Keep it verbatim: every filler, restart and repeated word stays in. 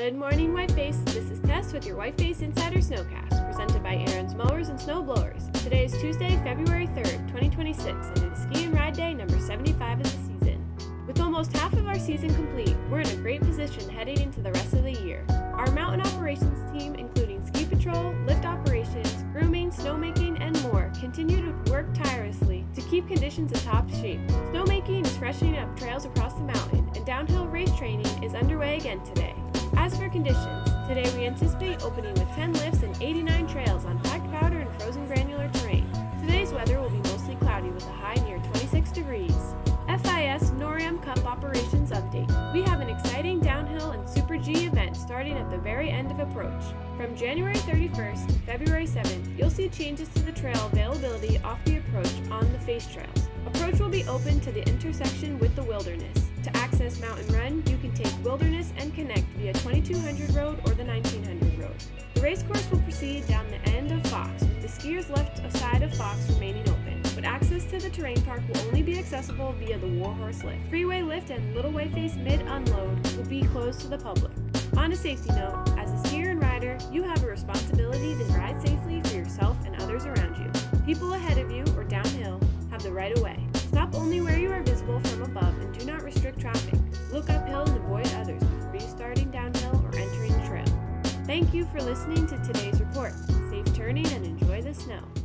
Good morning, Whiteface. This is Tess with your Whiteface Insider Snowcast, presented by Aaron's Mowers and Snowblowers. Today is Tuesday, February third, twenty twenty-six, and it is Ski and Ride Day number seventy-five of the season. With almost half of our season complete, we're in a great position heading into the rest of the year. Our mountain operations team, including ski patrol, lift operations, grooming, snowmaking, and more, continue to work tirelessly to keep conditions in top shape. Snowmaking is freshening up trails across the mountain, and downhill race training is underway again today. As for conditions, today we anticipate opening with ten lifts and eighty-nine trails on packed powder and frozen granular terrain. Today's weather will be mostly cloudy with a high near twenty-six degrees. F I S NORAM Cup Operations Update. We have an exciting downhill and Super G event starting at the very end of approach. From January thirty-first to February seventh, you'll see changes to the trail availability off the approach on the face trails. Approach will be open to the intersection with the Wilderness. To access Mountain Run, you can take Wilderness and connect via twenty-two hundred Road or the nineteen hundred Road. The race course will proceed down the end of Fox, with the skiers left side of Fox remaining open, but access to the terrain park will only be accessible via the Warhorse Lift. Freeway Lift and Little Whiteface Mid-Unload will be closed to the public. On a safety note, as a skier and rider, you have a responsibility to ride safely for yourself and others around you. People ahead of you or downhill have the right of way. Stop only where you are visible from above and do not restrict traffic. Look uphill and avoid others before you starting downhill or entering the trail. Thank you for listening to today's report. Safe turning and enjoy the snow.